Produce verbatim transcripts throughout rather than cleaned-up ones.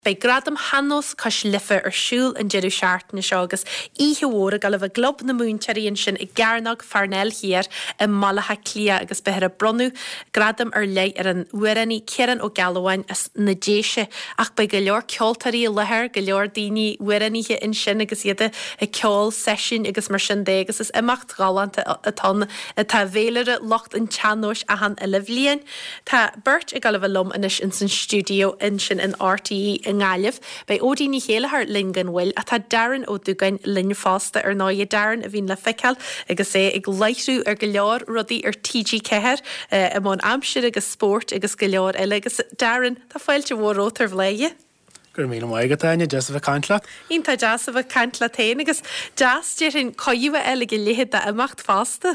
Bei gradam hanos cos lifa ar siúl an jeú seart na segus ihe hóra gal bh glob na múntaríonn sin i gcearnach farnel hir i malatha clia agus behar a bronú gradam ar lei ar an uiraní cearan ó galháin as na déise ach bei go leor ceoltarí lethir go leor daoine uiraníe in sin agus iad i ceol session agus mar sin dé agus is imacht galanta atá tá bhéilere locht an teanóis a han a lehblionn Tá burt i gal bh lom inis in san studio in sin in R T E in Galibh, bei ódí ní héalahar lingan bhfuil a tá daran ó dugain linne fásta ar náide daran a bhín le feiceal agus é ag leithhrú ar go leor rudaí ar T G ceir i món amsir agus sport agus go leor eile agus daran tá fáilte bhrótar bhléige. Gur mí maiige taine jazz bh cantla. Ín tá jazz bh cantla tain agus jazz dear in coiúh eile go léhead a amacht fásta.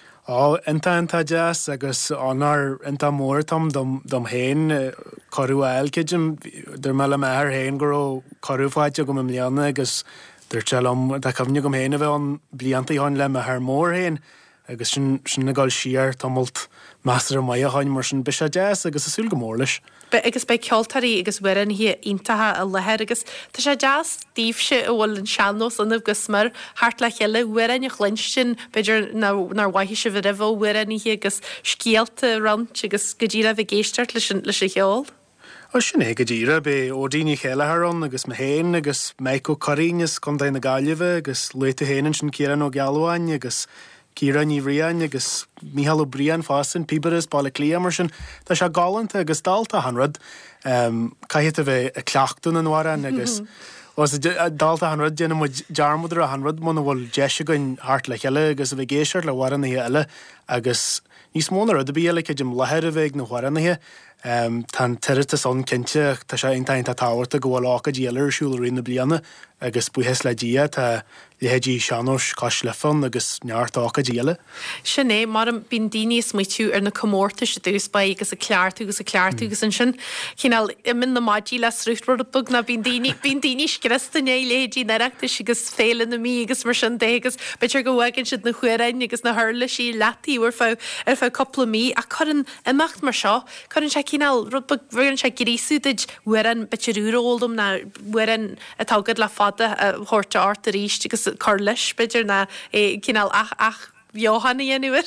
Á inta inta jazz agus anar inta mór tam dom dom héin choú eilcidim der meile meir héin go choú fáite go mlianna agus der telum da cafne go héine bheith an blianta háin le me haar mór héin agus sin sin na gáil siar tamult meastar mai a háin mar sin bisa jazz agus a súl go mór leis. Be agus bei ceoltarí agus bhuian hi intathe a leheir agus tá sé jazz díobse a bhfuil an seannos anmh gus mar hart le cheile bhuian a chlinstin beidir nar waithí se bh rih bhuian hi agus scialta rant agus go ddíra bh géisteart leis leis a cheol. O sin é go ddíra be ódíine chéileharrán agus me héin agus meico choríneas chun dain na Gaillimhe agus leite héanaan sin céan ó Galháin agus Kira ní rian agus Míhall Brian fásin Piberis bála clia mar sin tá se galanta agus dalta hanrad um, caiith a bheith a cleachtún an waran agus os dalta hanrad déana mu jarmudra a hanrad mna bhfuil deise goin hart le cheile agus a bheith géisiart le waran na eile agus níos móna a bíala ceidim leheir a bheith na waranathe um, tan teirta son cinnte tá sé intainta táhairta go bhfuil ácha díalar siúlaí na bliana agus buhes le dia tá lehédí seanós cos lefan agus neart ácha díala. Sinné mar an bín daoine smuitiú ar na commórta se dús ba agus a ceartú agus a ceartú agus an sin cíál i min na maidí le srúchtbar a bug na bín daoine bín daoine scristan é léhédí neachtas agus féile na mí agus mar sin dé agus beidir go bhhagann siad na chuirain agus na thula sí letaí ar fá ar fá coppla mí a chuann imacht mar seo chuann se cíál rudbag bhuiann se grísúid bhuian beitiúróldum na bhuian atágad le fada a thuirte art a ríist agus chur leis beidir na cíál ach ach bheohanna dhéanúir.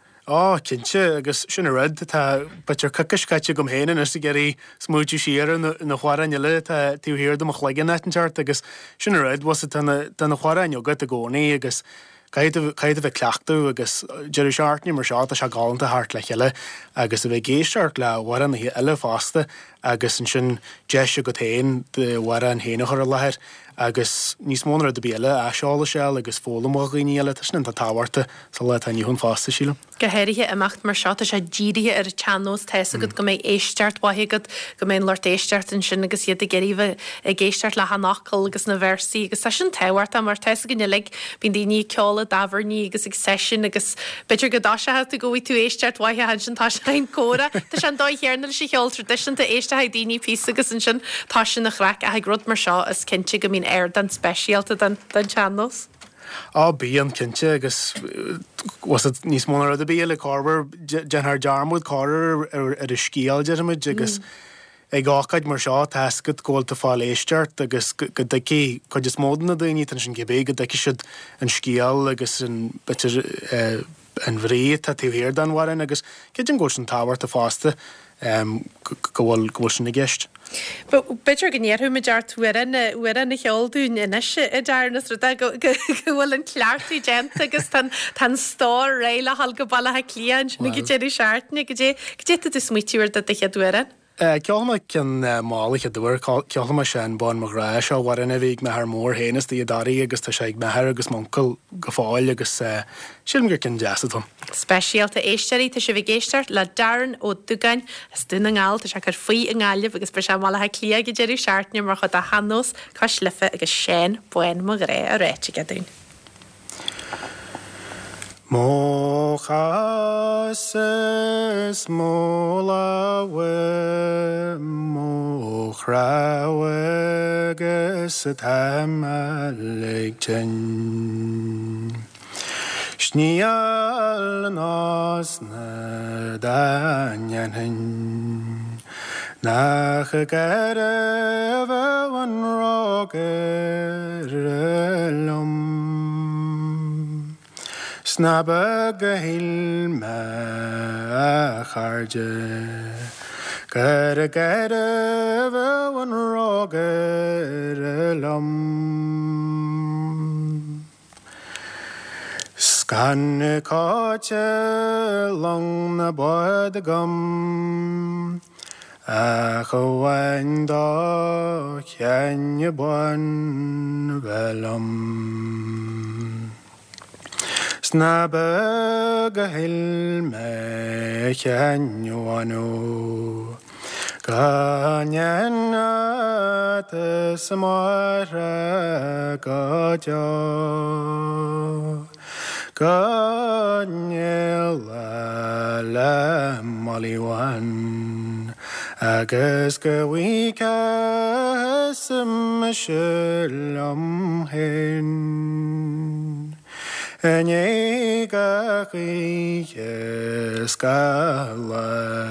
Á cinse agus sinna rud tá beitir cucascaite gom héanaan is geirí smúitiú siar na chhuarainile tá tíúhéir do mo chléigen netinseart agus sinna rud was na chhuarain go a gcónaí agus Caid a bheith cleachtú agus jeú seartní mar seát a se gáanta hart le cheile agus a bheith géisteart le waran hí eile fásta agus an sin deise go tain de waran héana chu lethir agus níos móna a béle a seála seall agus fólamí eile sin tá táhairta sa le taní hunn fásta sílam. Gohéirithe amacht mar seát a sé ddíirithe ar teanós teise go go méid éisteart waithegad go mé Lord éisteart in sin agus iad a geiríh a géisteart le hanachil agus na versaí agus sin tehhart a mar teise gonne le bín daoine ceála daharní agus ag session agus beidir go dá se tú gohí tú éisteart waithe han sin tá sein córa Tá sin dóhéarna sé cheol tradition a éiste ha daoine pí agus in sin tá sin nach raic a ag rud mar seo is cinnte go mín air den speisialta den channels. Á bí an cinnte agus was níos móna a béle carbar gen haar jarmúd cáir ar a scíal deid agus ag gácaid mar seo teascad ggóilta fáil éisteart agus go dací chuid is módna daoine tan sin gibé go daci siad an scíal agus an bitir an bhrí tá tíhhéir den warin agus cé an ggóil sin táhairt a fásta go bhfuil go sin na gceist. Beidir gnéirú me deart uan na cheolún inis i dearnas ru go bhfuil an cleartú gent agus tan stór réile hall go ballathe clían na go déidir seaartna go dé go smuitiúir de cheadúan. Ceolma cin málacha dúir ceolma sin bán marrá seo warinna bhíh me haar mór héanas í darí agus tá sé ag methir agus mcail go fáil agus sin gur cin deasatá. Speisialta éisteirí tá sé bh géisteart le daran ó dugain is duna ngáil tá se gur faoi an gáileh agus bre se málathe clia go déidir seaartne mar chud a hanos cos lifa agus sin buin mo ré a réite dún. Mochas mólawe mochrawe gus a tamalig tin Shnial nos na danyan hin nach garh an rogerlum snabba gahil ma kharje garh garh an rogerlum scan kache long na bod gum a chowain da chenne bon velum snabba gahil me chenne ganyan te samara gaja ganyela la maliwan agus go bhuicha sim shulam hen ane gachi skala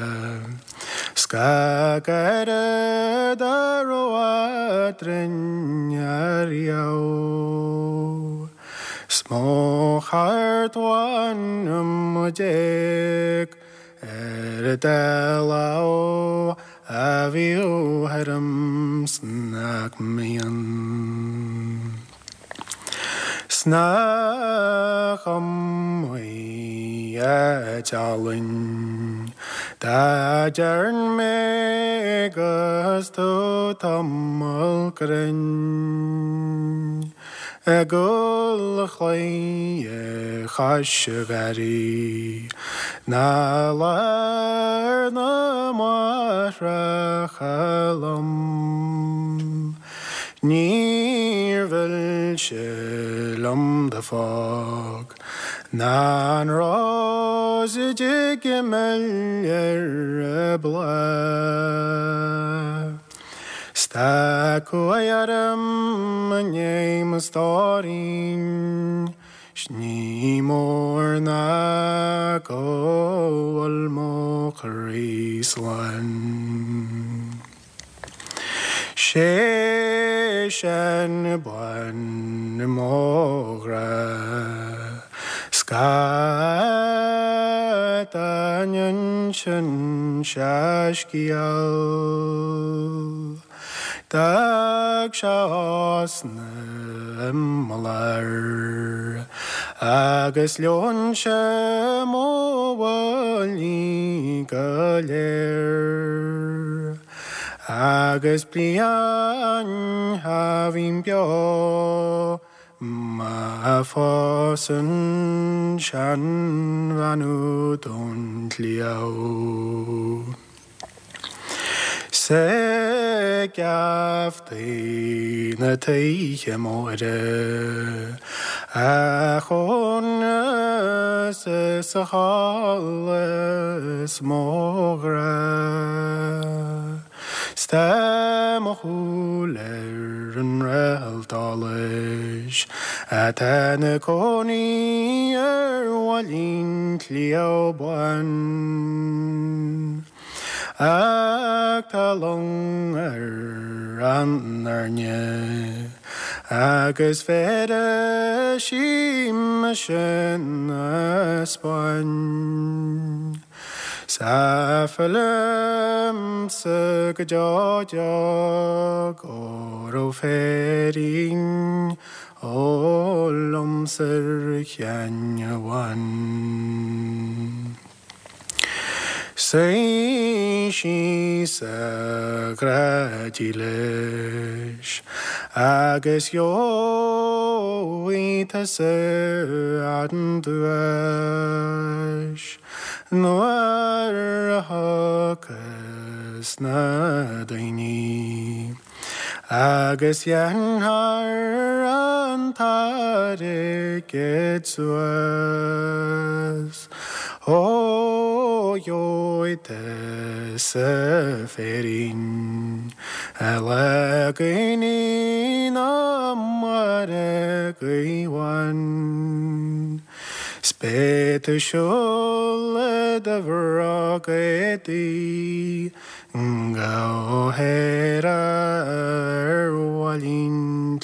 skagara daroatrin yariao small heart one mujek Erdelao aviu haram snack mian snackam we a jalin da jarn megas to tamal kren Agol chlai chashgari na lar na mara chalam Nir vel shalom the fog nan roz jigmel erbla Stakuayaram name starin Shni morna ko al mokrislan Sheshan ban mogra Skatanyan shan shashkial Dagshasnem malar agus leonshe mowali galer agus blian havim bio ma fosen shan vanu don liao Se gafti na teiche more a chon se sachales mogra stem chuler an rel dalish at an coni er walin clio ban Ag talong ar an arne agus fede shim shen aspan Safalem se gajoja goro feding olom ser kyanyawan Say she sagradilesh agus yo ita se anduash noar hakas na daini agus yan har antare getsuas O yoite seferin alagini namare gaiwan spete shole de vrageti Go ahead, Walin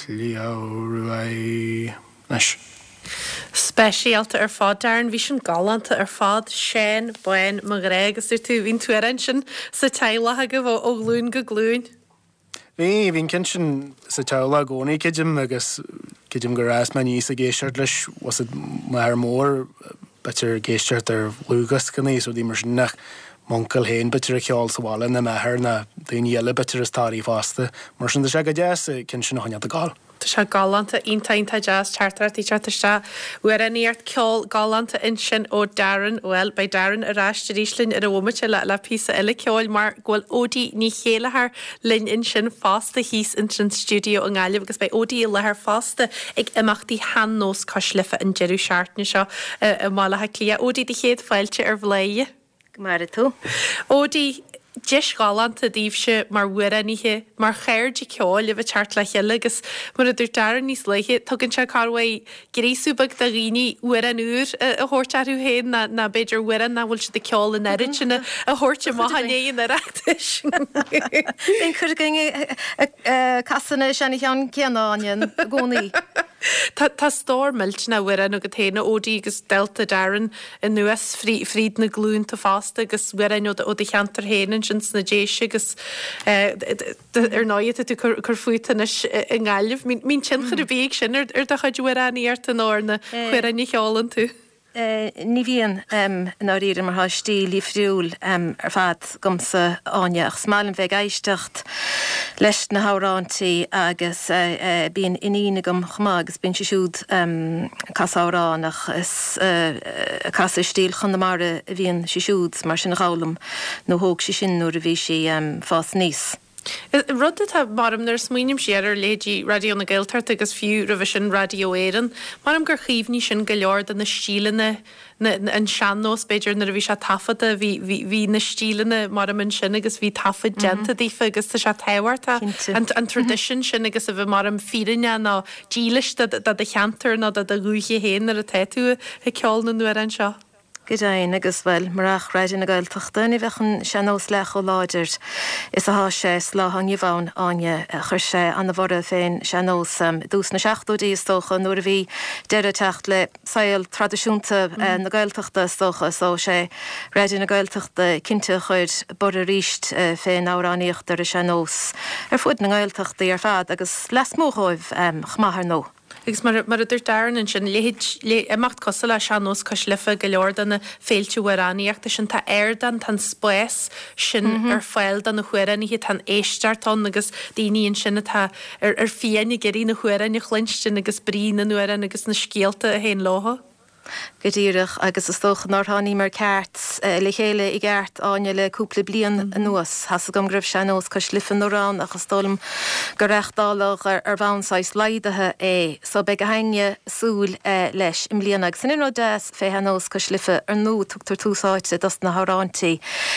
Tliawai. Nice. Speisialta ar fád daran bhí sin galanta ar fád Shane buin magrégus ir tú hín tuaran sin sa tailethe go bh ó glún go glún. Bhí hín cin sin sa teala gcónaí cidim agus cidim go rás me níos a géisiart leis was mar mór betir géisiart ar lúgas go níos ó dí mar sin nach Monkal hen betir a cheol sa bhála na methir na daoine eile betir is tarí fásta mar sin de se go deas cin sin haine a gáil. Tá se galanta iontainta jazz chartar tí teiste uair an íart ceol galanta in sin ó daran bhfuil bei daran a ráiste ríslinn ar a bhmuite le le písa eile ceáil mar ghfuil ódí ní chéalethar linn in sin fásta híos in sin stúdio an gáileh agus bei ódí lethar fásta ag imachtaí hanós coslifa an jeú seaartne seo i málathe clia ódí de chéad fáilte ar bléie. Mar tú. Ódí Dis galanta díobse mar bhuiraníthe mar chéirde ceáil le bh teart le cheile agus mar a dúir daran níos leiche tugann se carhaid gréúbag de rií uair an úr a thuirtearú héin na na beidir bhuian na bhfuil se de ceáil in erid sinna a thuirte maihanéon areachtas. Bhín chur casanna sena tean ceanáin gcónaí. Tá stórmilt na bhuian a go téna ódí agus delta daran in nuas fríd na glún tá fásta agus bhuian ó de cheantar héanaan sin na déise agus ar náiad tú chur fuitain in gáileh mín sin chur a bhéh sin ar de chuid bhuianíart an ána chuir a ní cheálan tú. Ní bhíon ná ríir mar háistí lí friúil ar fad gomsa áine ach smálan bheith éistecht leis na hárántaí agus bíon inína gom chumá agus bíon si siúd casáránach is casa stíl chun na mar a bhíon si siúd mar sin gálam nó thóg si sin nuair a bhí si fás níos. Rudda tá marm nar smuoinim siar lédí radio na Gaeltart agus fiú ra bheith sin radio éan, marm gur chiomhní sin go leor na stílanna an seanós beidir nar a bhí se tafada hí na stílanna marm an sin agus bhí tafad genta dífa agus tá se tehairta an tradition sin agus a bheith marm fírinne ná dílis da de cheantar ná da rúige héin ar a teú a ceáil na nuair an seo. Godain agus bhfuil marach ráidir na Gaeltachta ní bheitchan seanós lech ó láidir is a há sé sláhan bhán aine chur sé an bhra féin seanós dús na seaachtóí stocha nuair a bhí deire techt le saoil tradiisiúnta na Gaeltachta stocha só sé ráidir na Gaeltachta cinnte chuir bor a ríist féin áráníocht ar a seanós ar fud na Gaeltachtaí ar fad agus les móthóibh chmathar nó. Agus mar a dúir daran an sin amacht cos le seanós cos lifa go leor na féilte bhraníoachta sin tá airdan tan spéis sin ar fáil dan na chuiran hí tan éisteartán agus daoíonn sinna tá ar fianna geirí na chuiran i chlinstin agus brína nuaran agus na scéalta a héon látha. Godíirech agus is stoch náthání mar ceart le chéile i gceart áine le cúpla blian nuas has gom gribh seanós cos lifan órán agus tólam go rechtdáach ar bhanáis leidathe é so be go haine súil leis im blianag san in dés fé hanós cos lifa ar nó tugtar túsáite das na hárántaí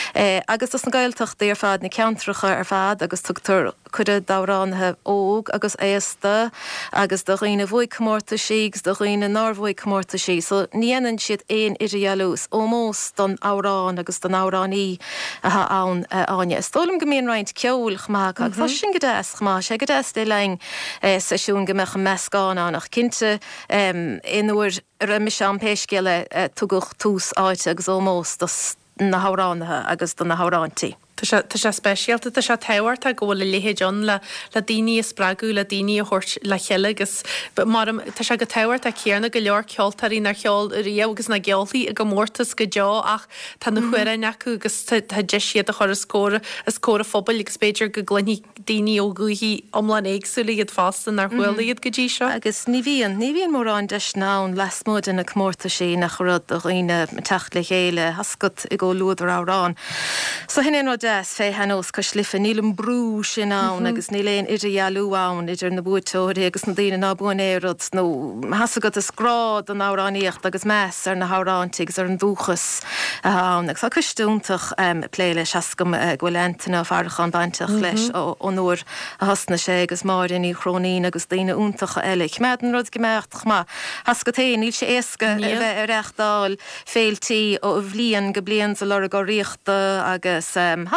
agus is na Gaeltachtaí ar fad na ceantracha ar fad agus tugtar chuide dáránathe óg agus éasta agus do riine bhuaig cummórta sígus do riine nárbhuaig cummórta sí so níanaan siad éon idirhealús ómós don árán agus don áránaí athe ann áine. Stólam go míon roiint ceol chmach agus tá sin go dés chmá sé go dés é lein seisiún go mecha meascánánach cinnte inúair riimi an péiscéile tuguch tús áite agus ómós na háránathe agus don na hárántaí. Tá sé speisialta tá se tehairt a ggóla léhé John le le daoine is spragu le daoine a thuirt le cheile agus mar tá se go tehairt a céarna go leor ceoltarí na cheol riamh agus na geoltaí a go mórtas go deá ach tá na chuire acu agus tá de siad a chur a scóra a scóra fphobal agus beidir go gluní daoine ó guí omlan éagsúla iad fástan ar chuileiad go dtí seo. Agus ní bhíon ní bhíon mórrán deis ná les mód in na cummórta sí nach churad a roioine techt le chéile hascut i ggó luúd ar árán. So hinné nó des fé hanós cos lifa nílam brú sin án agus níléon idirhealú ann idir na bútóirí agus na daoine ná buin éad nó hasagad a scrád an áráníocht agus meas ar na hárántaí agus ar an dúchas ann agus a cistúntaach pléile seacam ghfuilentainna farchan baintach leis ó nuair a hasna sé agus márin í chrónín agus daoine úntacha eile. Mead an rud gemeach má has go taon níl sé éasca bheith reachtáil féiltí ó bhlíon go blion sa lera go riachta agus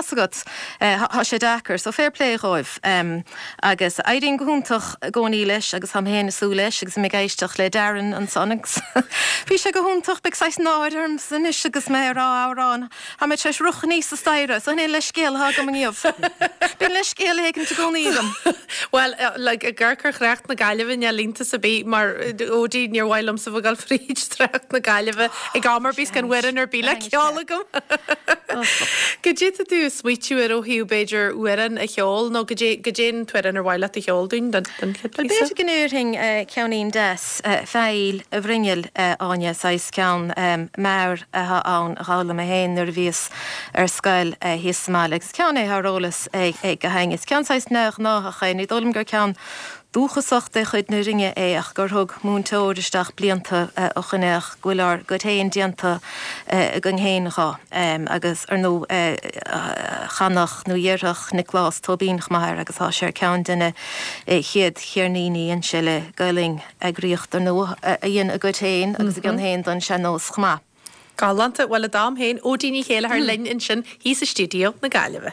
hasagat ha sé dachar, so fair play roibh. Um, agus éidirn gohúntaach gcóí leis agus ha héna sú leis agus mé géisteach le dean an sonics. Bhí sé gohúntaach be seis náidirm san is agus mé rá árán. Ha me treis ruch níos sa staire, so hé leis scéal ha go maníomh. Bhí leis scéal hégann te gcóídom. Well, uh, like, a ggurchar chreacht na gaiileh ne línta sa bí mar ódí níor bhhailm sa bhgal fríd treacht na gaiileh ag gamar bís gan wean ar bíle ceála gom. Go dé a tú smuitiú ar ó hiú Beiidir uan a cheol nó go dé tuan ar bhile a cheolún den Beiidir gnéirthing ceannaín des féil a bhringil áine sais ceann mar a ann rála a héin ar bhíos ar scail híos málegs ceanna thrólas ag go hangis cean sais nech ná a chéin dólam gur cean dúchasachta chuid na ringe é ach gur thug múntóiristeach blianta ó chuneach ghuilar go taon dianta gan héanaá agus ar nó chanach nó dhéireach na glás tóbínach maithir agus há sé cean duine chiad chearníí an seile galing agríocht ar nó a dhéon a go taon agus gan héon don se nós chma. Galanta bhfuil a dám héin ódíní chéile ar linn in sin hí sa stúdio na gaiileh.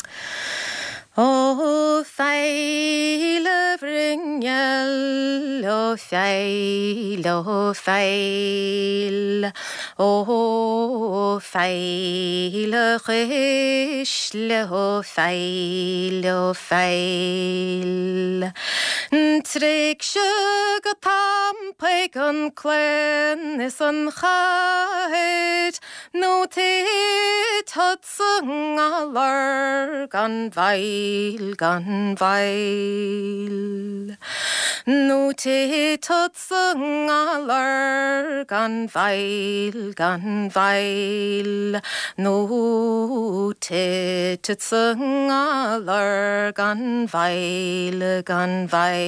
O feile bhringel, o feil, o feil, o feile chisle, o feil, o feil. Trig se go tampa gan clen is an chaid, no te tudsang alar gan vail, gan vail. No te tudsang alar gan vail, gan vail. No te tudsang alar gan vail, gan vail.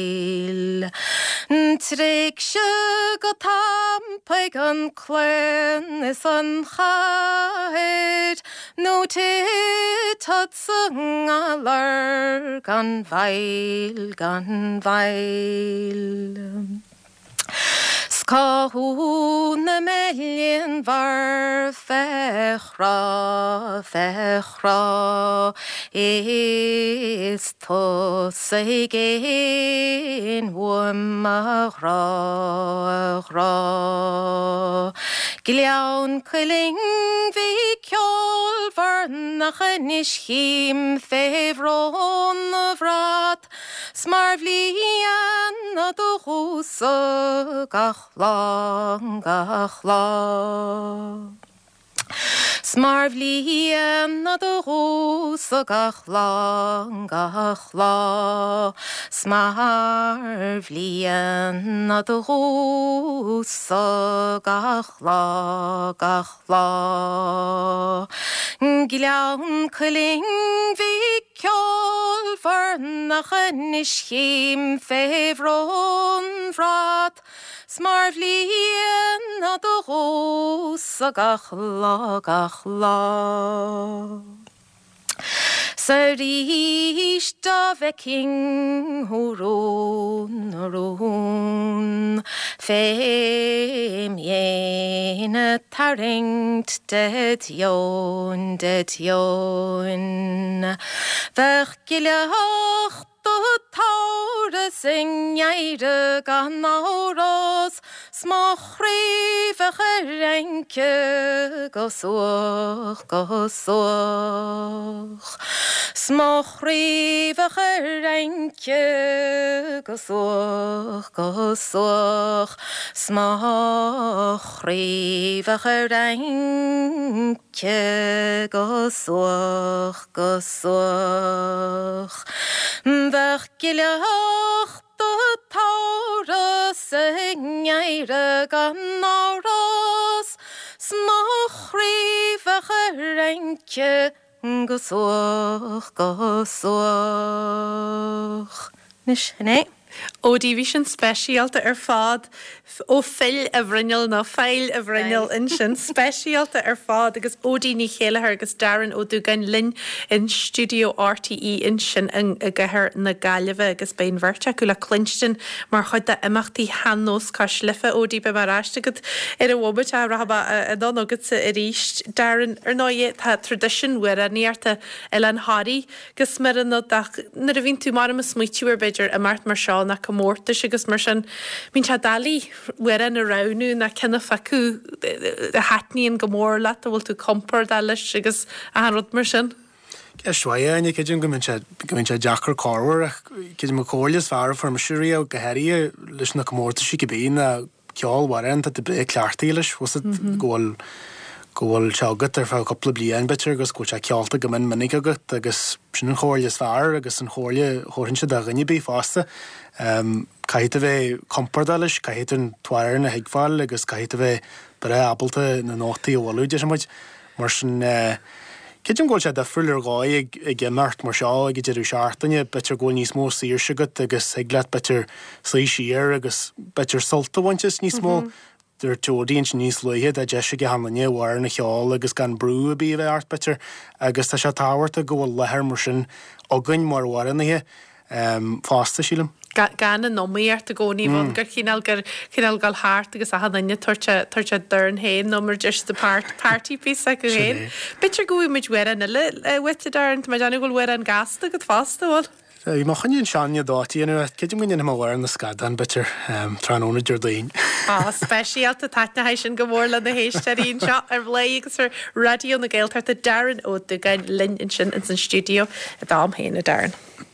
Trig se go tampa gan clen is an chaid, no te tudsang alar gan vail, gan vail. Skahú na mellion var fechra, fechra, is to say gain wumma ra, ra. Giliaun killing vi kjol var nachanish him fevron of rat, smarvlian na do husa gachla, gachla. Smarvlian na do rosa gachla, gachla. Smarvlian na do rosa gachla, gachla. Giliaun killing vi kjol var nachanish him fevron vrat, smarvlian na do rosa gachla, gachla. Saris da veking horon, horon. Fem jene taringt det jon, det jon. Verkelig hacht og taure singjeire gan auros, smachrive gerenke gosoch, gosoch. Smachrive gerenke gosoch, gosoch. Smachrive gerenke gosoch, gosoch. Verkelig hacht og taure singjeire gan auros, smachrive gerenke gosoch, gosoch. Nish, nee. Ódí bhí sin speisialta ar fád ó fill a bhrinneil ná féil a bhrinneil in sin speisialta ar fád agus ódí ní chéalathir agus daran ó dú gan linn in Studio R T E in sin a gcathair na Gaillimhe agus bein bhirte go le clinstin mar chuid de imachtaí hanós caislifa ódí be mar ráiste go ar a bhobait a rahaba a don agad sa a ríist daran ar náé tá tradition bhuiir a níarta Ellen Harry gus mar an na a bhín tú mar a smuitiúir beidir a mart mar seán na mórta agus mar sin mín te dalí bhuiir an a ranú na cinna facu a hatnííon go mór le a bhfuil tú compar de leis agus a rud mar sin. Swaine céidir go minn sé Jackar Corwer cé mo cólas fear for me siúí ó gohéirí leis na mórta si go bíon a ceáil warin a de bre clearttaí leis was ggóil gohfuil teagat ar fá coppla blian bitir agus go se ceolta go min minic agat agus sin an chóirlas fear agus an chóirle chóirn se daganne bí fásta. Caiit a bheith compardá leis, caiit an twair na heagháil agus caiit a bheith bre abalta na nótaí óhú de sem muid mar sin Céidir ggóil sé de friúir gáid ag gimart mar seo ag idir seaartainine bitir ggóil níos mó sír sigat agus ag leat bitir slí siar agus bitir solta bhaintes níos mó Dúir teódaíonn sin níos luithe a deise go hanlainne bhhair na cheáil agus gan brú a bí bheith art bitir agus tá se táhairta go bhfuil lethir mar sin agann mar bhhairnathe fásta sílam. Gan an nóíart a gcóí bhan gur cíál gur cíál gal háart agus a hanine tuirte dern héin nómar just de partypí a go héin. Bitir goú muid wear an le wite darnt me deanna gohfuil wear an gasta go fásta bhil. Í má chuinn seanne dátííana ceidir muine am bhhar na scadan bitir tróna dúirdaín. Á speisialta taitnaéis sin go bhór le na héisteín seo ar bhlé agus ar radio na ggéiltar a daran ó du gain lin in sin in san studio a dám héna daran.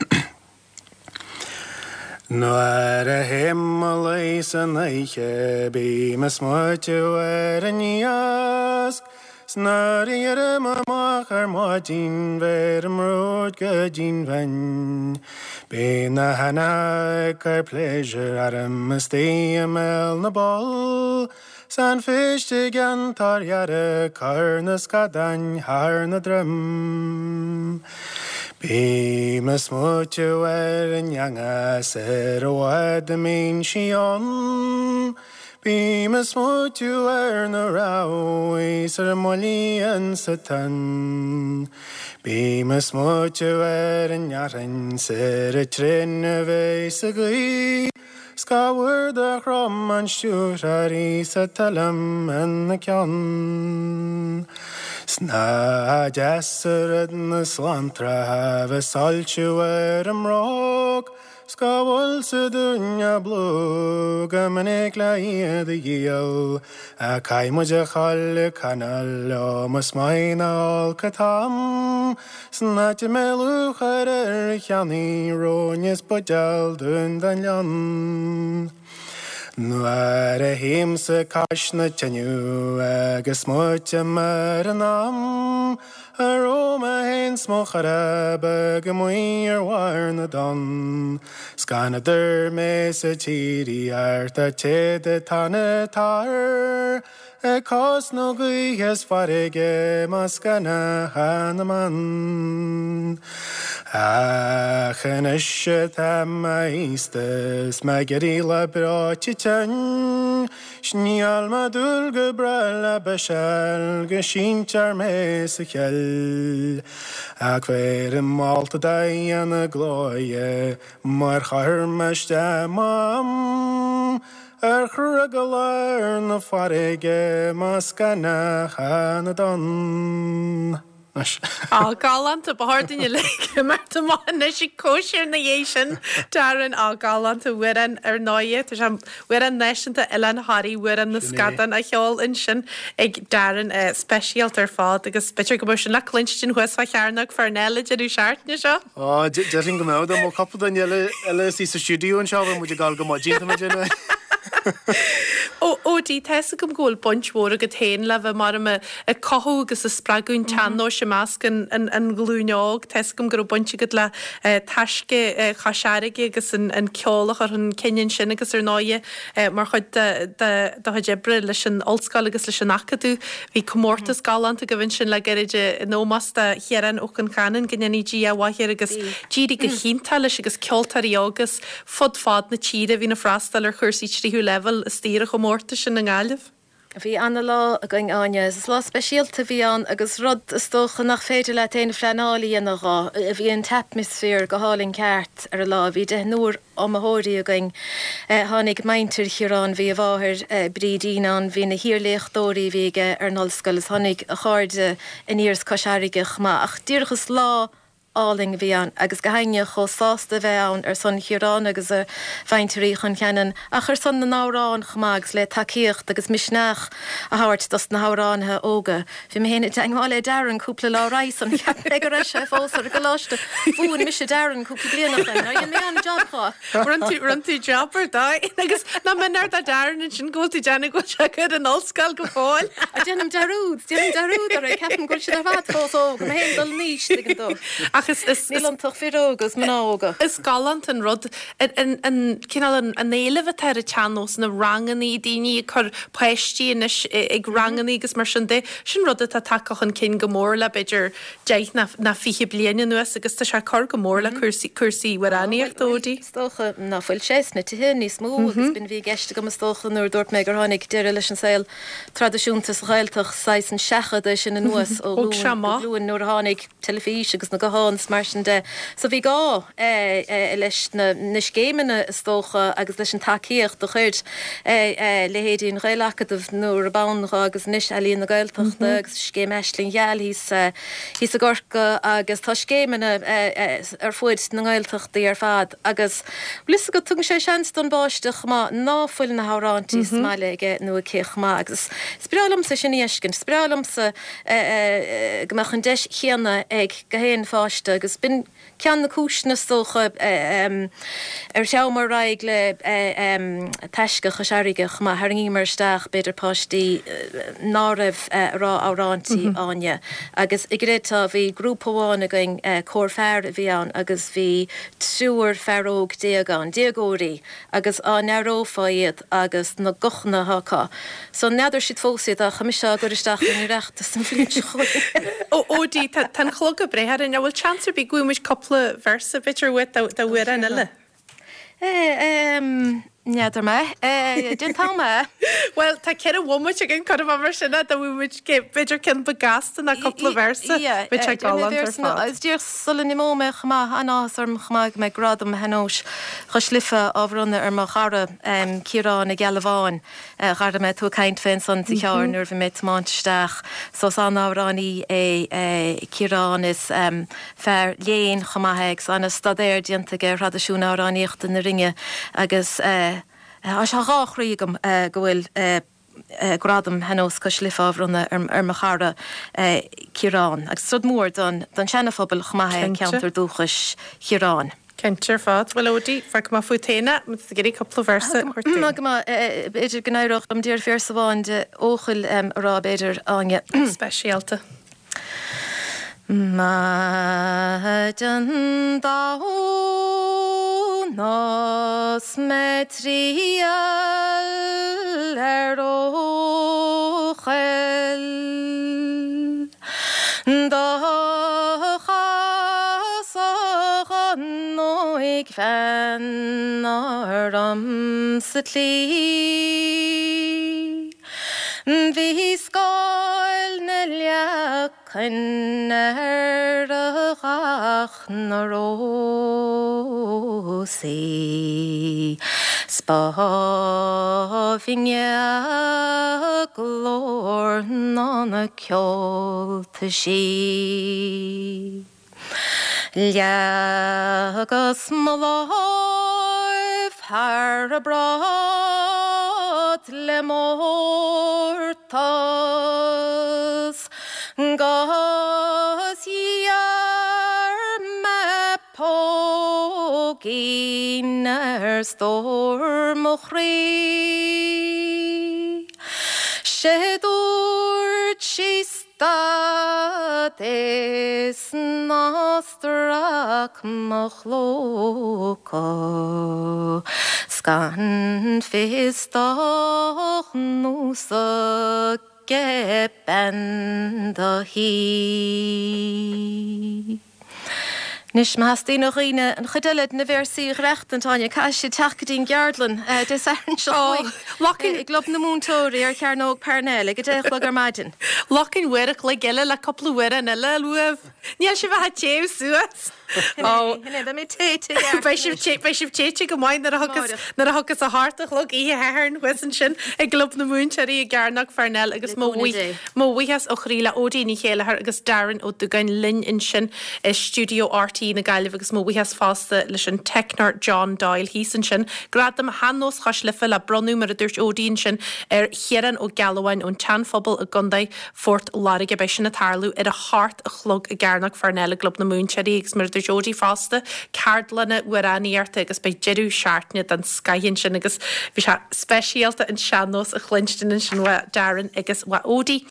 Nuair a himmal éis an éiche bí me smuitiú ar a níos Snarí ar am amach ar máidín ver am ród go dín bhain Bí na hana ar pléisiir ar am istí am el na bol San fiiste gan tarhearra car na scadain haar na drum Bí me smuitiú ar an neangas ar a bhaid a mín sión Bí me smuitiú ar na ráis ar molíon sa tan Bí me smuitiú ar an nearan ar a trin a bheith a gaí Scáhar de chrom an siúr arí sa talam an na ceann Sna deasarad na slantra hafa saltiú ar am rog Scáhil sa dúne blúg a manig le iad a díal a caiimid a challe canal ó mas mainál catam Sna te meúchar ar cheannaí rónes budal dún dan lean Nuair a híimsa caisna teniu agus muite mar an am a róma hen smochara go muí ar bhhair na don Scanna dur mé sa tíri art a téad tanna tar a cos nó gaíhes farige mas scanna hana man Achan isise tam a ístas me geí le brati ten Sníal ma dúil go brela beisiil go síntear mé sa cheil Ag féir an máta daana glóide mar chair meiste mam Ar chur go leir na farige mas scanna hana don Á gáanta bhardine le mar mána si cóisiir na dhé sin daran á gáanta bhuian ar náide bhuiir an neisianta Ellen Harry bhuiir an na scadan a cheáil in sin ag daran speisialt ar fád agus bitir go sin le clinstin huasá chearnach farnéile idir seaartne seo? Á deing go méid am cappa eile eile sí sa stúdíún seo muidir gáil go má dínta me déine. ó dí te gom ggóil bonthóra go tain le bheith mar a cothúgus a spraún teanó sem measc an glúneág te gom gur bonte go le taisce chaseige agus an ceolach ar an cean sin agus ar náide mar chud debre leis an olscoil agus leis an acadú hí commórtas galanta go bhain sin le gaiide nómasta chearan ó an chanan gannne dí a bhaithir agus díí go chínta leis agus ceoltarí agus fod fád na tíre hí na freistal ar chuirsí tríú level stíre go mórta sin na gáileh. Bhí anna lá a going aine, is lá speisialta bhí an agus rud is tócha nach féidir le taana freanálaí anará, a bhí an tapmisfér go hálinn ceart ar a lá, bhí de nuair amthóirí a going tháinig maintir chiarán bhí a bháthir brídíán hí na hiorléochtóirí bhíige ar nolscoil is tháinig a cháirde in íors cosarigeach má ach dúrchas lá áling bhí an agus go haine cho sásta bheith ann ar son chiarán agus a bhaintirí chun cheanan a chur son na nárán chamagus le takeíocht agus misneach a háirt das na háránathe óga. Bhí mé héna teagháil dearan cúpla láráis an cheappegur sé fósar go láiste bhún mis sé dearan cúpla blianana na mé an jobá. Runtí runtí jobbar dá agus ná menar a dearan sin ggóiltí deanna go seachad an olscail go fáil. A déanam dearúd, déanam dearúd ar ceapan go sin a bhd fós óga, hé dal níos an dó. Agus is an tuch firógus man ága. Is galant an rud an cinál an éileh tar a teanós na ranganí daoine chur poisttí ag ranganí agus mar sin dé sin rud a takeach an cin go mór le beidir deith na fiche bliana nuas agus tá se chur go mór le cuasaí waraníocht dódí. Stocha na fuil sé na tuhé níos mó agus bin bhí geiste go stocha nuair dúirt mé gur tháinig deire leis an saoil tradiisiúntas réilteach sais an secha de sin an nuas ó luúin nuair tháinig telefís agus na goáin mar sin de. So bhí gá leis na scéimena istócha agus leis an takeíocht do chuirt lehéadíon réilechadmh nuair a bánra agus níos eíon na gailteachta agus scéim eislín gheal hís hís a gorca agus tá scéimena ar fuid na gailteachtaí ar fad agus blis go tug sé sean don báisteach má náfuil na hárántaí smáile ige nu a céch má agus sprálam sa sin éiscin, sprálam sa gomach an deis chéanna ag gohéon fáiste agus bin cean na cúisna stócha ar seamar raig le teisce chaseirigech má haingímar steach beidir páistí náibh rá árántaí áine. Agus i gréta bhí grúpháin a going cór fearr a bhí an agus bhí trúr fearóg déagán, déagóirí agus á neurófáiad agus na gochna hacha. So neidir siad fósaid a chamise gur isteach in reachta san flin chuir. Ó dí tan chlog a brethar in bhfuil chancer bí gúimiid coppla versa bitir wit a bhuiir an ile. Neidir me, din tá me. Well, tá cead a bhmuid a gin chuh mar sinna a bhfuid beidir cin bagasta na coppla versa bit gálan ar fád. Is dír sulla ní móme chama anás ar chmaig me gradam henós chu slifa áhrunna ar mar chara cirán na gealaháin chara me tú caint féin san tí tear nuair bhí mit máinteteach so san áhránaí é cirán is fear léon chamatheag san stadéir dianta gur radasún áráníocht na ringe agus a se ráchríigem go bhfuil gradam henós go sliáhrunna ar mar chara cirán. agus sud mór don senafobal chmaithe ceantar dúchas chirán. Kentir fád bhfuil ódí fe má futéine mu gurí coppla versa chuirtú. Idir gnéirecht am dír fear sa bháin de óchail rá beidir aine speisialta. Majan dau nos metrial er ochel da chasach noig fan aram sitli vi skáil na leachan ar a gach na rósaí spáfinge glór ná na ceolta sí. Leagas má láimh thar a brad le mórtas gas iar me pógí Caroline ar stór mo chrí. Sé dúirt sí stad is nástrach mo chlóca. Scan fistach núsa gepen da hí. Nis me has tí noch ine an chudulid na versie recht an Tanya cai sé tachadín geardlan dis ar an seoing. Locking I glob na múntóirí ar cear nóg pernel ag déch le ar maidin. Locking wirach le geile le coppla wire an ile luamh. Níl si bheit téh suas. Ó, hinne da mé téite Bei sib téite go maiid nar a thugus a hartach le í hearn wisan sin ag glob na múntarí a garnach farnell agus mó bhuihas ó chríle ódaí chéile agus daran ó do gain lin in sin Studio R T na gaiileh agus mó bhuihas fásta leis an technar John Doyle hísan sin. Gradam hanós chaslifa le bronú mar a dúirt ódín sin ar chéan ó galhain ón teanphobal a gundaid Fort Larig bei sin na tarlú ar a hart a chlog a garnach farnell a glob na múntarí agus mar Jodí fásta cardlanna uaráníarta agus bei jeú seaartne den scaihinn sin agus bhí se speisialta an seanós a chlinstin sin wa daran agus wa ódí.